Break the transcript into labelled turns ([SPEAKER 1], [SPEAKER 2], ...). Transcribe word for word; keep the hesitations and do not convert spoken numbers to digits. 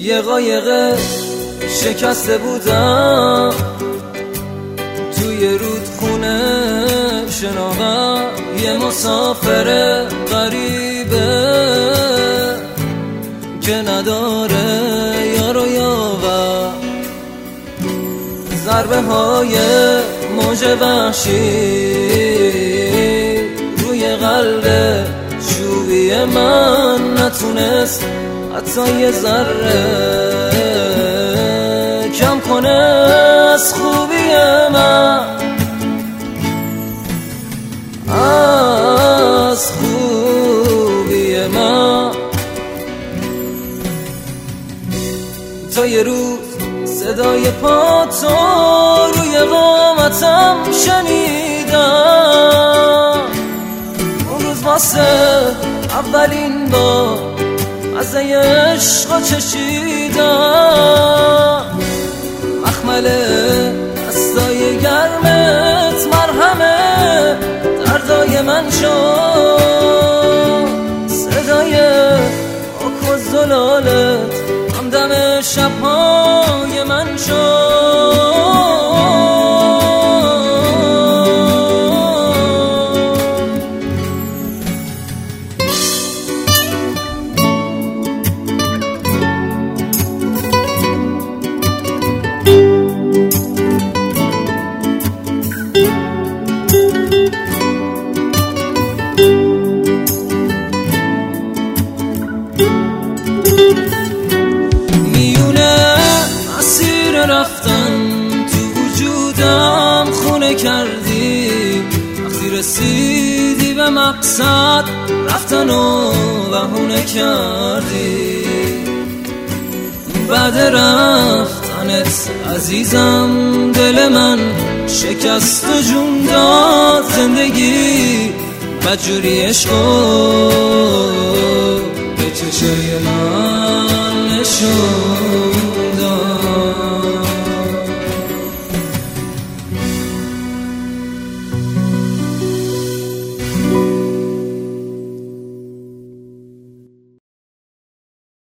[SPEAKER 1] یه قایق شکسته بودم توی رودخونه شناور، یه مسافر غریبه که نداره یار و یاور. ضربه های موج وحشی روی قلب چوبی من نتونست حتی یه ذره کم کنه از خوبی من، از خوبی من. تا یه روز صدای پا تو روی قامتم شنیدم، اون روز واسه اولین بار از عشق چشیدم. مخمل دستای گرمت مرهمه دردای من شد، صدای آک و زلالت همدم شبهای من شد. رفتن تو وجودم خونه کردی، وقتی رسیدی به مقصد رفتن و بهونه کردی. بعد رفتنت عزیزم دل من شکست و جون داد، زندگی بدجوری عشقو به چشای من نشون.